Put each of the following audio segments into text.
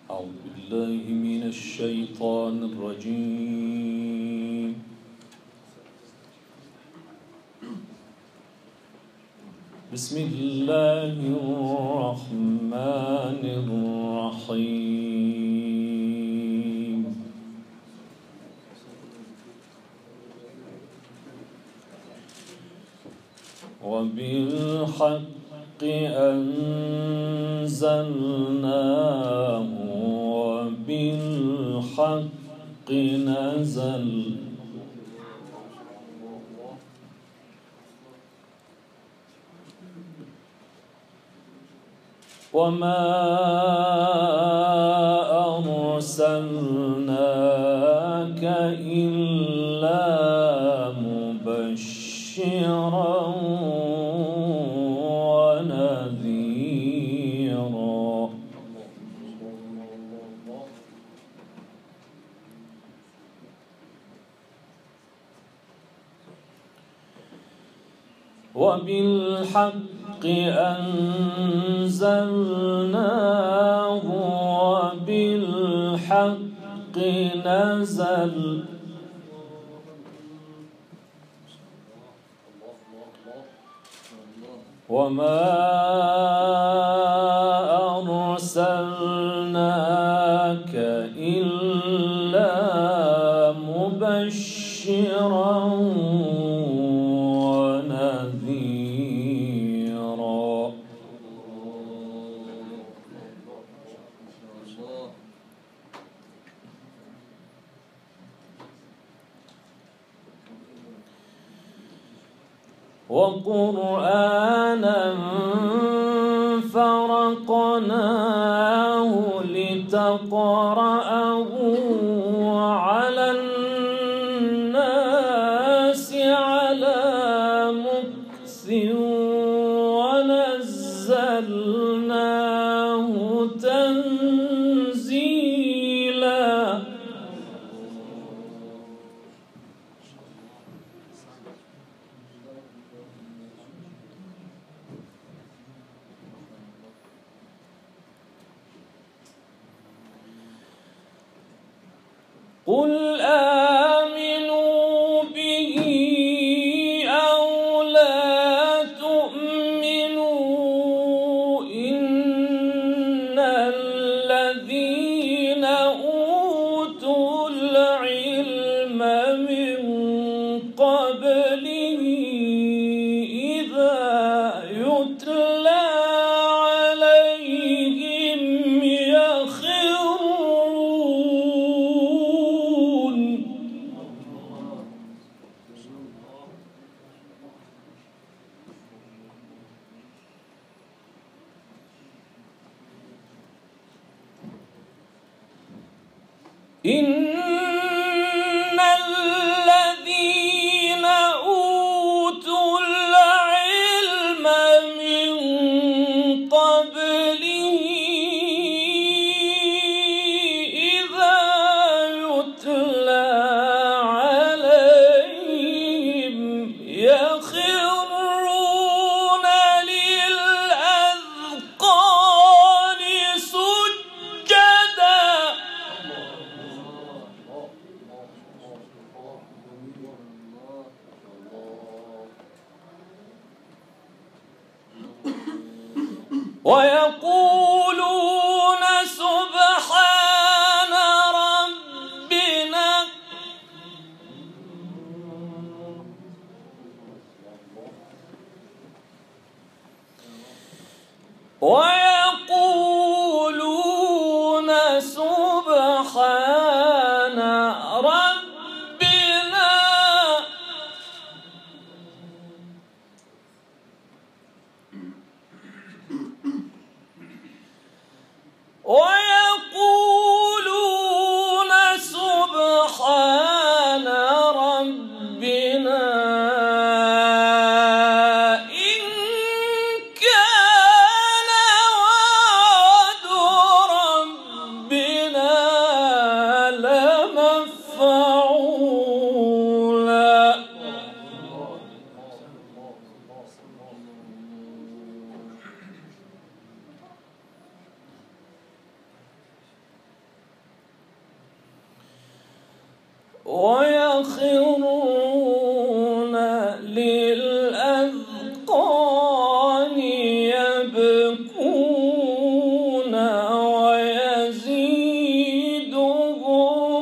أعوذ بالله من الشيطان الرجيم. بسم الله الرحمن الرحيم. وبالحق أنزلناه وبالحق نزل وما أرسلناك إلا مبشرا ونذيرا. وبالحق أنزلناه وبالحق نزل وما أرسلناك إلا مبشرا ونذيرا. وقرآنا فرقناه لتقرأه على الناس على مكث ونزلناه تنزيلا. قل آمنوا به أو لا تؤمنوا إن الذين أوتوا العلم من قبله إذا يتلى عليهم إن الذين أوتوا العلم من قبله إذا يتلى عليهم يخرون للأذقان سجدا. ويقولون سبحان ربنا ويقولون سبحان ربنا ويقولون سبحان ربنا إن كان ويخرون للأذقان يبكون ويزيدهم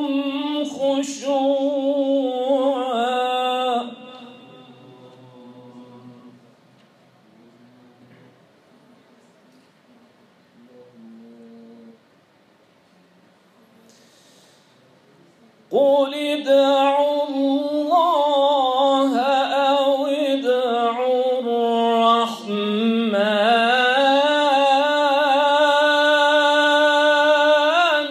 خشوعا. قل ادعوا الله أو ادعوا الرحمن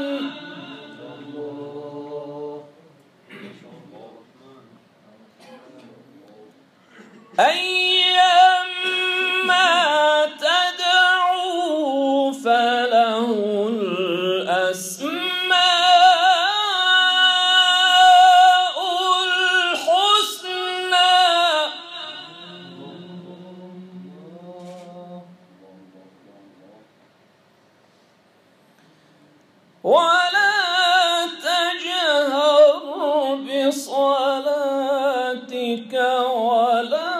أيما تدعوا فله الأسماء ولا تجهر بصلاتك ولا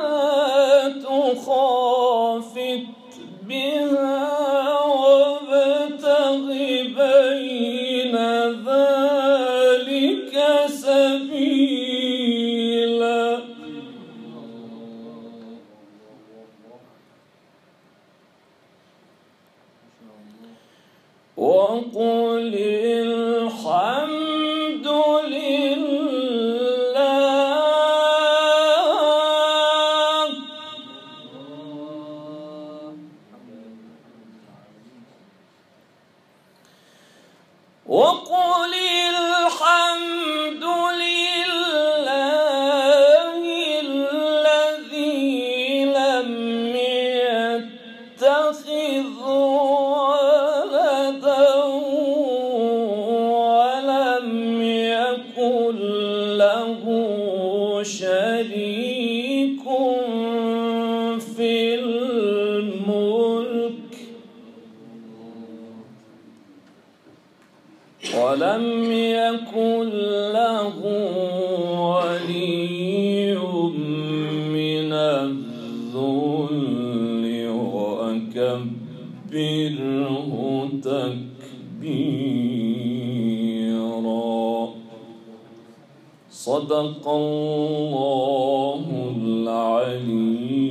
تخافت بها وابتغ بين ذلك سبيلا. وقل الحمد لله وقل الحمد لله الذي لم يتخذ له شريك في الملك ولم يكن له ولي من الذل وكبره تكبيرا. صدق الله العلي